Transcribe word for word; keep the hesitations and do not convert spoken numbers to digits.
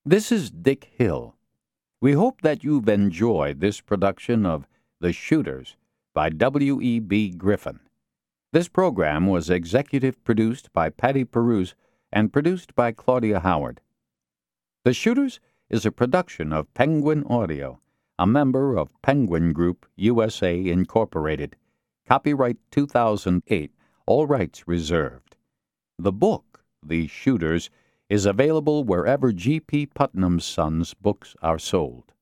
This is Dick Hill. We hope that you've enjoyed this production of The Shooters by W E B. Griffin. This program was executive produced by Patty Perouse and produced by Claudia Howard. The Shooters is a production of Penguin Audio, a member of Penguin Group U S A Incorporated. Copyright two thousand eight, all rights reserved. The book, The Shooters, is available wherever G P. Putnam's Sons books are sold.